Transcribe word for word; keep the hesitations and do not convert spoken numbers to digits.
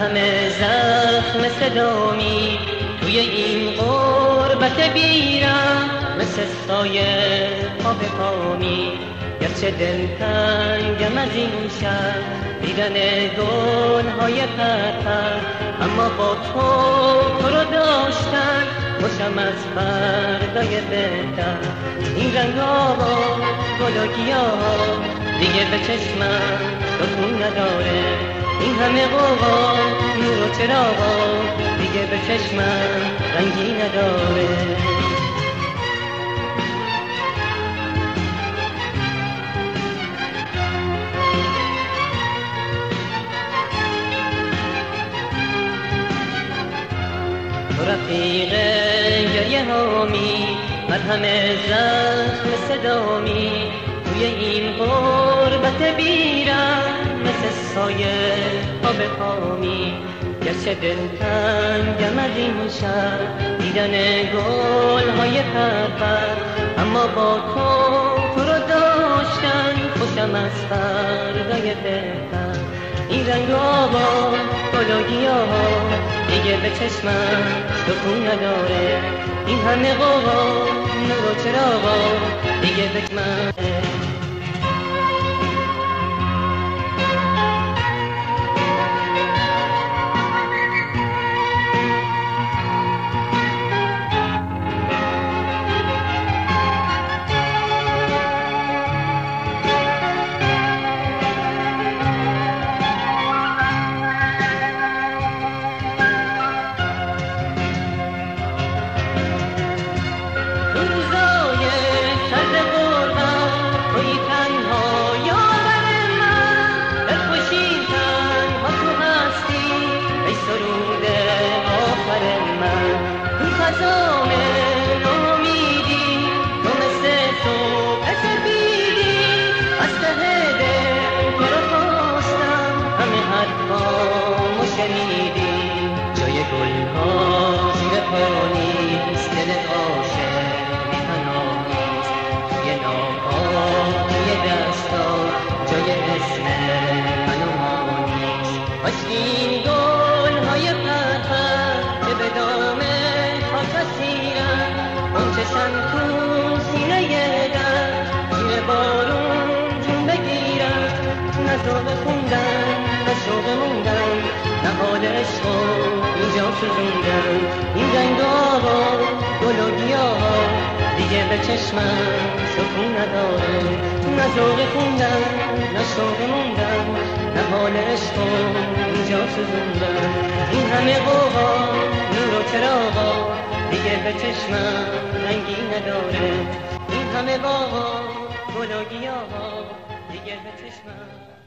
مرهم زخم صدامی توی این غربت بیرم، مثل سایه پا به پامی. گرچه دلتنگم از این شب دیدن گل‌های پرپر، اما با تو تو رو داشتن خوشم از فردای بهتر. این رنگا و گل و گیاه دیگه به چشمم سکون نداره، این همه قوقا نور و چراغا دیگه به چشمم رنگی نداره. تو رفیق گریه هامی، مرهم زخم صدامی توی این غربت بیرم، مثل سایه پا به پامی. گرچه دلتنگم از این شب دیدن گل‌های پرپر، اما با تو تو رو داشتن خوشم از فردای بهتر. این رنگا با گل و گیاه دیگه به چشمم سکون نداره، این همه قوقا نور و چراغا دیگه به چشمم. خزان امیدی تو مثل صبح سپیدی، از ته دل تو رو خواستم همه حرفامو شنیدی. جای گل‌ها زیر پا نیست، دل عاشق بی پناه نیست. توی ناها توی دستا جای اسم من و ما نیست. کاشکی این گل‌های پرپر که به دامه کسیرم اونچشم تو سینه در، زیر بارون جون بگیرم. نه ذوق خوندن نه شوق موندن، نه حال عشق و اینجا سوزوندن. این رنگ آوا گل و گیاه دیگه به چشمم سکون نداره، نه ذوق خوندن نه شوق موندن، نه حال عشق و اینجا سوزوندن. این همه قوقا نور و چراغا دیگه به چشمم رنگی نداره، این همه باغا گل و گیاها دیگه به چشمم